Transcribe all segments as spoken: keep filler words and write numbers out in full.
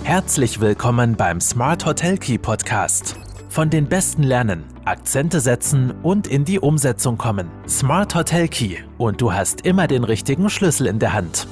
Herzlich willkommen beim Smart Hotel Key Podcast. Von den Besten lernen, Akzente setzen und in die Umsetzung kommen. Smart Hotel Key und du hast immer den richtigen Schlüssel in der Hand.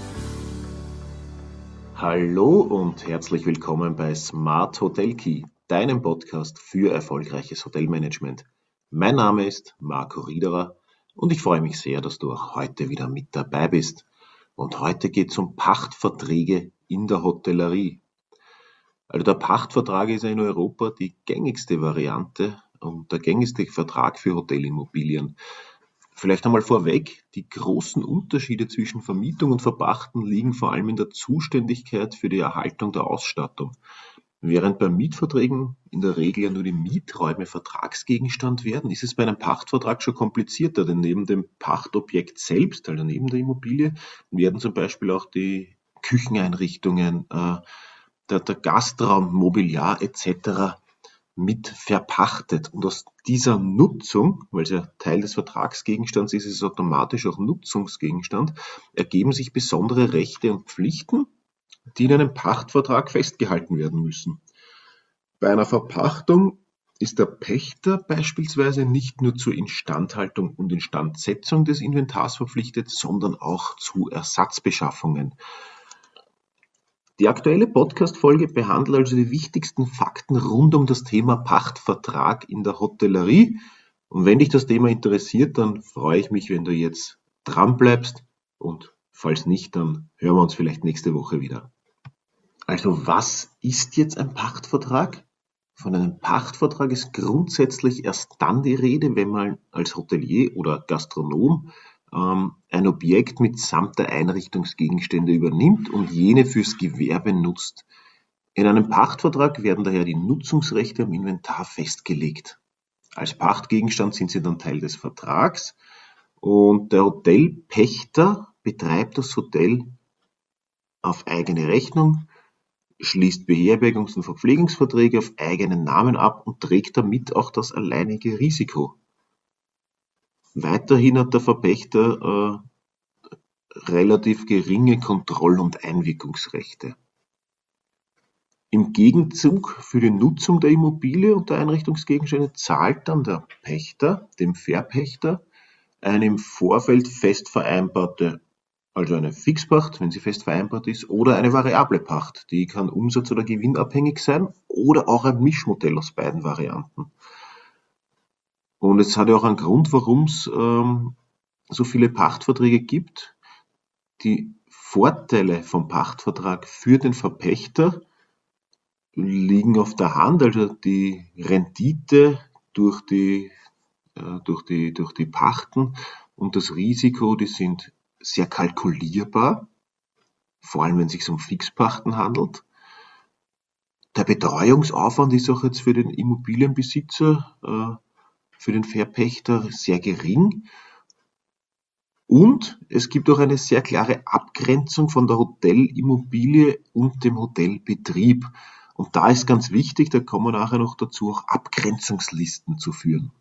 Hallo und herzlich willkommen bei Smart Hotel Key, deinem Podcast für erfolgreiches Hotelmanagement. Mein Name ist Marco Riederer und ich freue mich sehr, dass du auch heute wieder mit dabei bist. Und heute geht es um Pachtverträge in der Hotellerie. Also der Pachtvertrag ist ja in Europa die gängigste Variante und der gängigste Vertrag für Hotelimmobilien. Vielleicht einmal vorweg, die großen Unterschiede zwischen Vermietung und Verpachten liegen vor allem in der Zuständigkeit für die Erhaltung der Ausstattung. Während bei Mietverträgen in der Regel ja nur die Mieträume Vertragsgegenstand werden, ist es bei einem Pachtvertrag schon komplizierter, denn neben dem Pachtobjekt selbst, also neben der Immobilie, werden zum Beispiel auch die Kücheneinrichtungen, äh, der, der Gastraum, Mobiliar et cetera mit verpachtet. Und aus dieser Nutzung, weil es ja Teil des Vertragsgegenstands ist, ist es automatisch auch Nutzungsgegenstand, ergeben sich besondere Rechte und Pflichten, die in einem Pachtvertrag festgehalten werden müssen. Bei einer Verpachtung ist der Pächter beispielsweise nicht nur zur Instandhaltung und Instandsetzung des Inventars verpflichtet, sondern auch zu Ersatzbeschaffungen. Die aktuelle Podcast-Folge behandelt also die wichtigsten Fakten rund um das Thema Pachtvertrag in der Hotellerie. Und wenn dich das Thema interessiert, dann freue ich mich, wenn du jetzt dran bleibst. Und falls nicht, dann hören wir uns vielleicht nächste Woche wieder. Also was ist jetzt ein Pachtvertrag? Von einem Pachtvertrag ist grundsätzlich erst dann die Rede, wenn man als Hotelier oder Gastronom ähm, ein Objekt mitsamt der Einrichtungsgegenstände übernimmt und jene fürs Gewerbe nutzt. In einem Pachtvertrag werden daher die Nutzungsrechte am Inventar festgelegt. Als Pachtgegenstand sind sie dann Teil des Vertrags und der Hotelpächter betreibt das Hotel auf eigene Rechnung, schließt Beherbergungs- und Verpflegungsverträge auf eigenen Namen ab und trägt damit auch das alleinige Risiko. Weiterhin hat der Verpächter äh, relativ geringe Kontroll- und Einwirkungsrechte. Im Gegenzug für die Nutzung der Immobilie und der Einrichtungsgegenstände zahlt dann der Pächter dem Verpächter eine im Vorfeld fest vereinbarte, also eine Fixpacht, wenn sie fest vereinbart ist, oder eine variable Pacht. Die kann umsatz- oder gewinnabhängig sein oder auch ein Mischmodell aus beiden Varianten. Und es hat ja auch einen Grund, warum es ähm, so viele Pachtverträge gibt. Die Vorteile vom Pachtvertrag für den Verpächter liegen auf der Hand, also die Rendite durch die, äh, durch die, durch die Pachten und das Risiko, die sind sehr kalkulierbar, vor allem wenn es sich um Fixpachten handelt. Der Betreuungsaufwand ist auch jetzt für den Immobilienbesitzer, äh, für den Verpächter sehr gering. Und es gibt auch eine sehr klare Abgrenzung von der Hotelimmobilie und dem Hotelbetrieb. Und da ist ganz wichtig, da kommen wir nachher noch dazu, auch Abgrenzungslisten zu führen.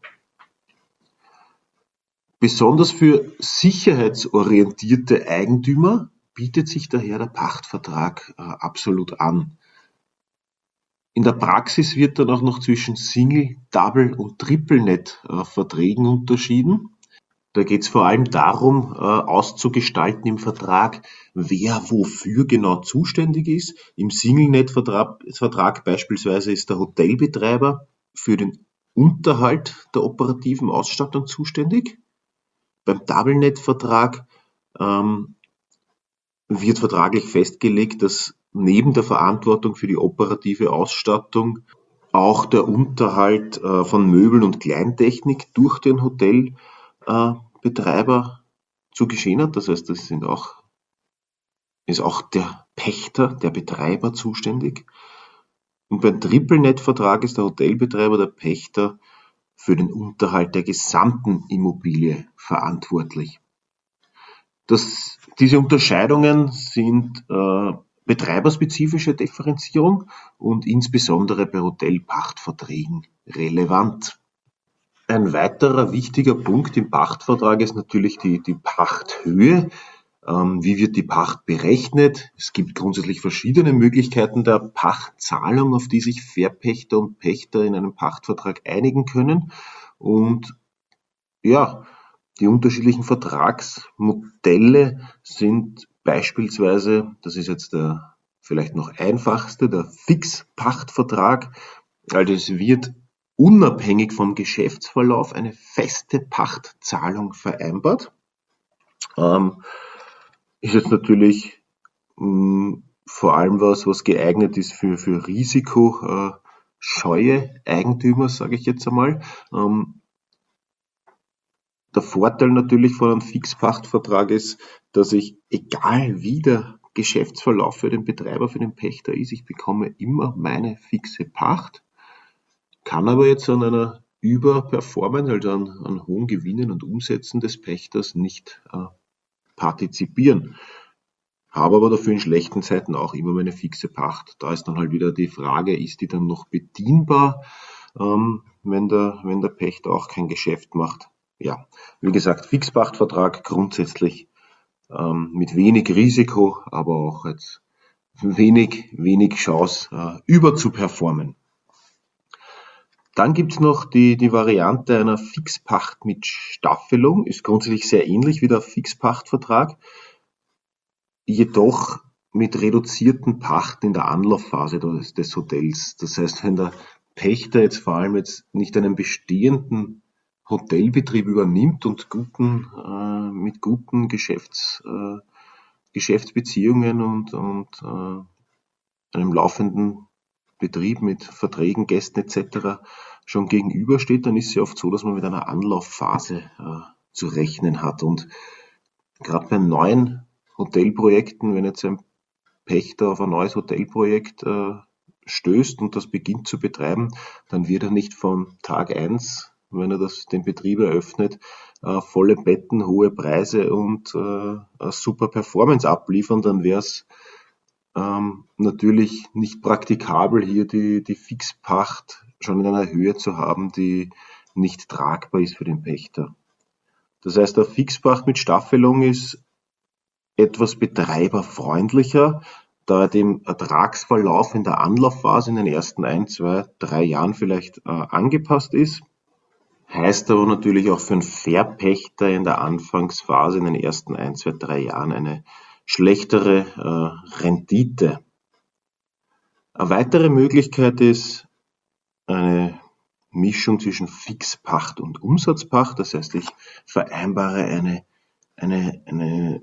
Besonders für sicherheitsorientierte Eigentümer bietet sich daher der Pachtvertrag äh, absolut an. In der Praxis wird dann auch noch zwischen Single-, Double- und Triple-Net-Verträgen unterschieden. Da geht es vor allem darum, äh, auszugestalten im Vertrag, wer wofür genau zuständig ist. Im Single-Net-Vertrag Vertrag beispielsweise ist der Hotelbetreiber für den Unterhalt der operativen Ausstattung zuständig. Beim Double-Net-Vertrag ähm, wird vertraglich festgelegt, dass neben der Verantwortung für die operative Ausstattung auch der Unterhalt äh, von Möbeln und Kleintechnik durch den Hotelbetreiber äh, zu geschehen hat. Das heißt, das sind auch, ist auch der Pächter, der Betreiber zuständig. Und beim Triple-Net-Vertrag ist der Hotelbetreiber, der Pächter, für den Unterhalt der gesamten Immobilie verantwortlich. Das, diese Unterscheidungen sind äh, betreiberspezifische Differenzierung und insbesondere bei Hotelpachtverträgen relevant. Ein weiterer wichtiger Punkt im Pachtvertrag ist natürlich die, die Pachthöhe. Ähm, wie wird die Pacht berechnet? Es gibt grundsätzlich verschiedene Möglichkeiten der Pachtzahlung, auf die sich Verpächter und Pächter in einem Pachtvertrag einigen können. Und ja, die unterschiedlichen Vertragsmodelle sind beispielsweise, das ist jetzt der vielleicht noch einfachste, der Fixpachtvertrag. Also es wird unabhängig vom Geschäftsverlauf eine feste Pachtzahlung vereinbart. Ähm, ist jetzt natürlich mh, vor allem was, was geeignet ist für, für risikoscheue Eigentümer, sage ich jetzt einmal. Ähm, Der Vorteil natürlich von einem Fixpachtvertrag ist, dass ich, egal wie der Geschäftsverlauf für den Betreiber, für den Pächter ist, ich bekomme immer meine fixe Pacht, kann aber jetzt an einer Überperformance, also an, an hohen Gewinnen und Umsätzen des Pächters nicht äh, partizipieren. Habe aber dafür in schlechten Zeiten auch immer meine fixe Pacht. Da ist dann halt wieder die Frage, ist die dann noch bedienbar, ähm, wenn der, wenn der Pächter auch kein Geschäft macht. Ja, wie gesagt, Fixpachtvertrag grundsätzlich ähm, mit wenig Risiko, aber auch jetzt wenig, wenig Chance, äh, über zu performen. Dann gibt's noch die, die Variante einer Fixpacht mit Staffelung, ist grundsätzlich sehr ähnlich wie der Fixpachtvertrag, jedoch mit reduzierten Pachten in der Anlaufphase des, des Hotels. Das heißt, wenn der Pächter jetzt vor allem jetzt nicht einen bestehenden Hotelbetrieb übernimmt und guten, äh, mit guten Geschäfts, äh, Geschäftsbeziehungen und, und äh, einem laufenden Betrieb mit Verträgen, Gästen et cetera schon gegenübersteht, dann ist es ja oft so, dass man mit einer Anlaufphase äh, zu rechnen hat. Und gerade bei neuen Hotelprojekten, wenn jetzt ein Pächter auf ein neues Hotelprojekt äh, stößt und das beginnt zu betreiben, dann wird er nicht von Tag eins, wenn er das, den Betrieb eröffnet, äh, volle Betten, hohe Preise und äh, eine super Performance abliefern, dann wäre es ähm, natürlich nicht praktikabel, hier die, die Fixpacht schon in einer Höhe zu haben, die nicht tragbar ist für den Pächter. Das heißt, eine Fixpacht mit Staffelung ist etwas betreiberfreundlicher, da er dem Ertragsverlauf in der Anlaufphase in den ersten ein, zwei, drei Jahren vielleicht äh, angepasst ist. Heißt aber natürlich auch für einen Verpächter in der Anfangsphase in den ersten ein, zwei, drei Jahren eine schlechtere äh, Rendite. Eine weitere Möglichkeit ist eine Mischung zwischen Fixpacht und Umsatzpacht. Das heißt, ich vereinbare eine, eine, eine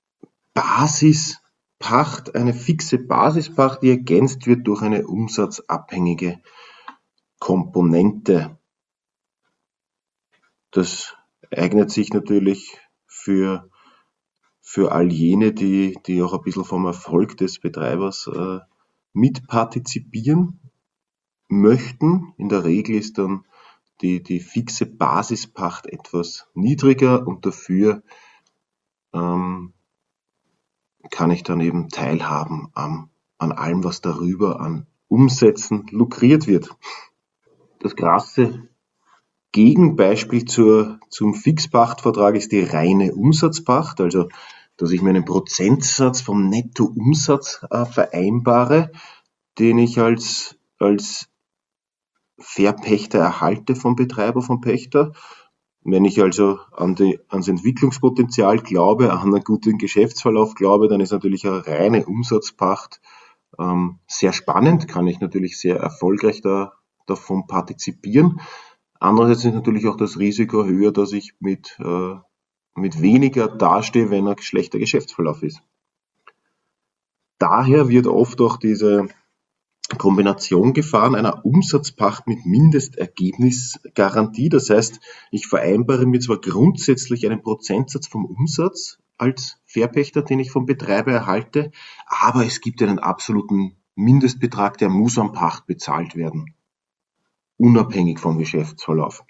Basispacht, eine fixe Basispacht, die ergänzt wird durch eine umsatzabhängige Komponente. Das eignet sich natürlich für, für all jene, die, die auch ein bisschen vom Erfolg des Betreibers äh, mitpartizipieren möchten. In der Regel ist dann die, die fixe Basispacht etwas niedriger und dafür ähm, kann ich dann eben teilhaben an, an allem, was darüber an Umsätzen lukriert wird. Das krasse Gegenbeispiel zur, zum Fixpachtvertrag ist die reine Umsatzpacht, also dass ich mir einen Prozentsatz vom Nettoumsatz äh, vereinbare, den ich als, als Verpächter erhalte vom Betreiber, vom Pächter. Wenn ich also an die, ans Entwicklungspotenzial glaube, an einen guten Geschäftsverlauf glaube, dann ist natürlich eine reine Umsatzpacht ähm, sehr spannend, kann ich natürlich sehr erfolgreich da, davon partizipieren. Andererseits ist natürlich auch das Risiko höher, dass ich mit, äh, mit weniger dastehe, wenn ein schlechter Geschäftsverlauf ist. Daher wird oft auch diese Kombination gefahren einer Umsatzpacht mit Mindestergebnisgarantie. Das heißt, ich vereinbare mir zwar grundsätzlich einen Prozentsatz vom Umsatz als Verpächter, den ich vom Betreiber erhalte, aber es gibt einen absoluten Mindestbetrag, der muss an Pacht bezahlt werden, unabhängig vom Geschäftsverlauf.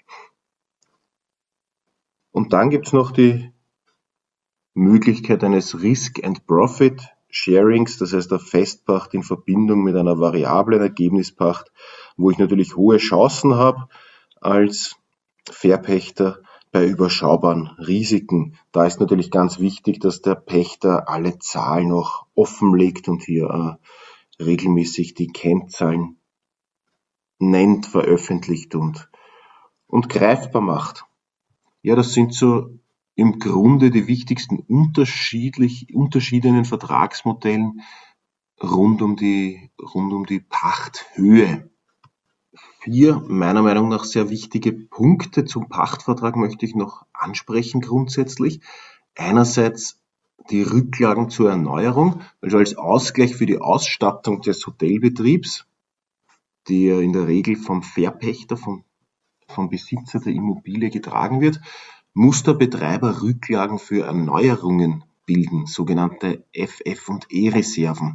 Und dann gibt es noch die Möglichkeit eines Risk and Profit Sharings, das heißt eine Festpacht in Verbindung mit einer variablen Ergebnispacht, wo ich natürlich hohe Chancen habe als Verpächter, bei überschaubaren Risiken. Da ist natürlich ganz wichtig, dass der Pächter alle Zahlen auch offenlegt und hier äh, regelmäßig die Kennzahlen nennt, veröffentlicht und, und greifbar macht. Ja, das sind so im Grunde die wichtigsten unterschiedlich, Unterschiede in den Vertragsmodellen rund um die, rund um die Pachthöhe. Vier meiner Meinung nach sehr wichtige Punkte zum Pachtvertrag möchte ich noch ansprechen grundsätzlich. Einerseits die Rücklagen zur Erneuerung, also als Ausgleich für die Ausstattung des Hotelbetriebs, die ja in der Regel vom Verpächter, vom, vom Besitzer der Immobilie getragen wird, muss der Betreiber Rücklagen für Erneuerungen bilden, sogenannte F F und E-Reserven.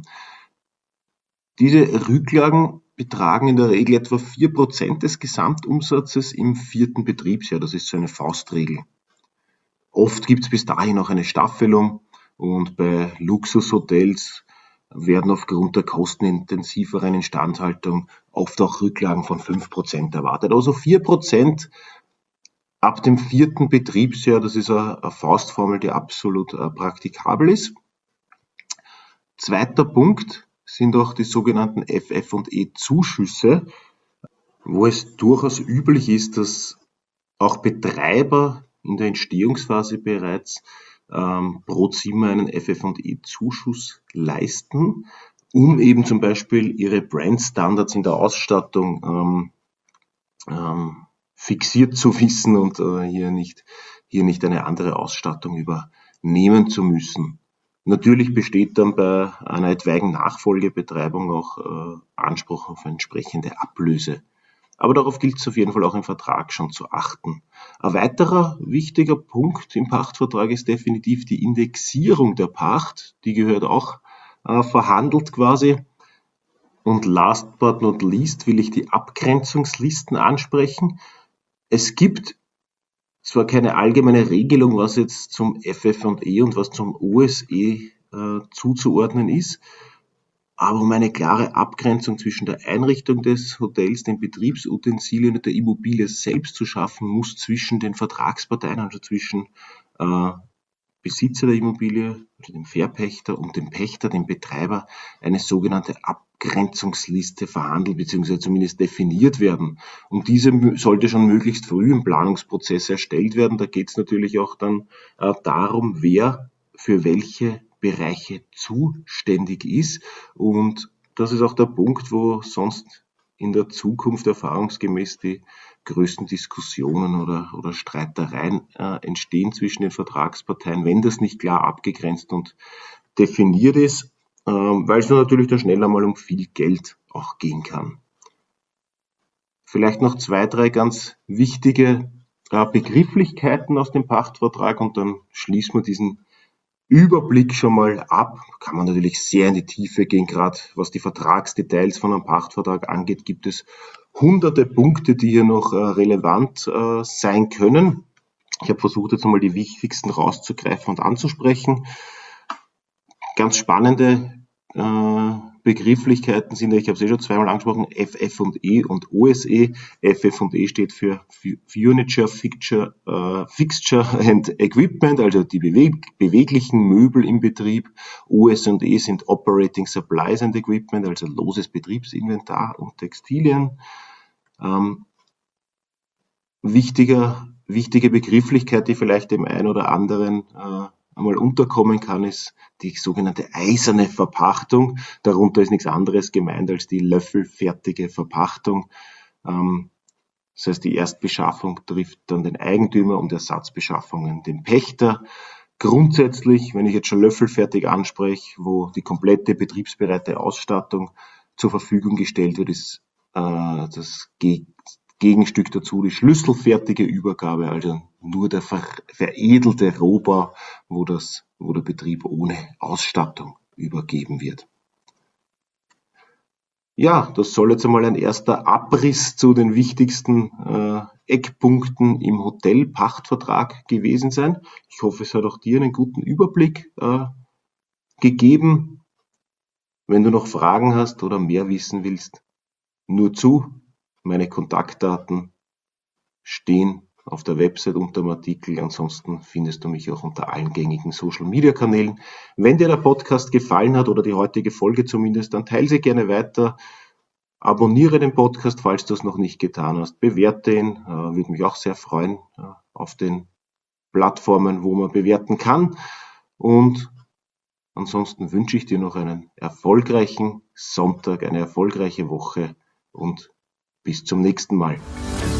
Diese Rücklagen betragen in der Regel etwa vier Prozent des Gesamtumsatzes im vierten Betriebsjahr. Das ist so eine Faustregel. Oft gibt es bis dahin auch eine Staffelung und bei Luxushotels werden aufgrund der kostenintensiveren Instandhaltung oft auch Rücklagen von fünf Prozent erwartet. Also vier Prozent ab dem vierten Betriebsjahr, das ist eine Faustformel, die absolut praktikabel ist. Zweiter Punkt sind auch die sogenannten F F und E-Zuschüsse, wo es durchaus üblich ist, dass auch Betreiber in der Entstehungsphase bereits ähm, pro Zimmer einen F F und E-Zuschuss leisten, um eben zum Beispiel ihre Brandstandards in der Ausstattung ähm, ähm, fixiert zu wissen und äh, hier nicht, hier nicht eine andere Ausstattung übernehmen zu müssen. Natürlich besteht dann bei einer etwaigen Nachfolgebetreibung auch äh, Anspruch auf entsprechende Ablöse. Aber darauf gilt es auf jeden Fall auch im Vertrag schon zu achten. Ein weiterer wichtiger Punkt im Pachtvertrag ist definitiv die Indexierung der Pacht. Die gehört auch äh, verhandelt quasi. Und last but not least will ich die Abgrenzungslisten ansprechen. Es gibt zwar keine allgemeine Regelung, was jetzt zum F F und E und was zum O S E äh, zuzuordnen ist, aber um eine klare Abgrenzung zwischen der Einrichtung des Hotels, den Betriebsutensilien und der Immobilie selbst zu schaffen, muss zwischen den Vertragsparteien, also zwischen äh, Besitzer der Immobilie, also dem Verpächter und dem Pächter, dem Betreiber, eine sogenannte Abgrenzungsliste verhandelt bzw. zumindest definiert werden. Und diese sollte schon möglichst früh im Planungsprozess erstellt werden. Da geht es natürlich auch dann äh, darum, wer für welche Bereiche zuständig ist. Und das ist auch der Punkt, wo sonst in der Zukunft erfahrungsgemäß die größten Diskussionen oder, oder Streitereien äh, entstehen zwischen den Vertragsparteien, wenn das nicht klar abgegrenzt und definiert ist, äh, weil es natürlich dann schnell einmal um viel Geld auch gehen kann. Vielleicht noch zwei, drei ganz wichtige äh, Begrifflichkeiten aus dem Pachtvertrag und dann schließen wir diesen Überblick schon mal ab. Kann man natürlich sehr in die Tiefe gehen, gerade was die Vertragsdetails von einem Pachtvertrag angeht, gibt es hunderte Punkte, die hier noch äh, relevant äh, sein können. Ich habe versucht, jetzt einmal die wichtigsten rauszugreifen und anzusprechen. Ganz spannende äh, Begrifflichkeiten sind, ich habe es eh schon zweimal angesprochen, F F und E und O S E. F F und E steht für Furniture, Fixture, äh, Fixture and Equipment, also die beweg beweglichen Möbel im Betrieb. O S und E sind Operating Supplies and Equipment, also loses Betriebsinventar und Textilien. Ähm, wichtiger, wichtige Begrifflichkeit, die vielleicht dem einen oder anderen äh, einmal unterkommen kann, ist die sogenannte eiserne Verpachtung. Darunter ist nichts anderes gemeint als die löffelfertige Verpachtung. Ähm, das heißt, die Erstbeschaffung trifft dann den Eigentümer und Ersatzbeschaffungen den Pächter. Grundsätzlich, wenn ich jetzt schon löffelfertig anspreche, wo die komplette betriebsbereite Ausstattung zur Verfügung gestellt wird, ist äh, das Ge Gegenstück dazu die schlüsselfertige Übergabe, also nur der ver veredelte Rohbau, wo, das, wo der Betrieb ohne Ausstattung übergeben wird. Ja, das soll jetzt einmal ein erster Abriss zu den wichtigsten äh, Eckpunkten im Hotelpachtvertrag gewesen sein. Ich hoffe, es hat auch dir einen guten Überblick äh, gegeben. Wenn du noch Fragen hast oder mehr wissen willst, nur zu. Meine Kontaktdaten stehen auf der Website unter dem Artikel. Ansonsten findest du mich auch unter allen gängigen Social-Media-Kanälen. Wenn dir der Podcast gefallen hat oder die heutige Folge zumindest, dann teile sie gerne weiter. Abonniere den Podcast, falls du es noch nicht getan hast. Bewerte ihn, äh, würde mich auch sehr freuen, äh, auf den Plattformen, wo man bewerten kann. Und ansonsten wünsche ich dir noch einen erfolgreichen Sonntag, eine erfolgreiche Woche und bis zum nächsten Mal.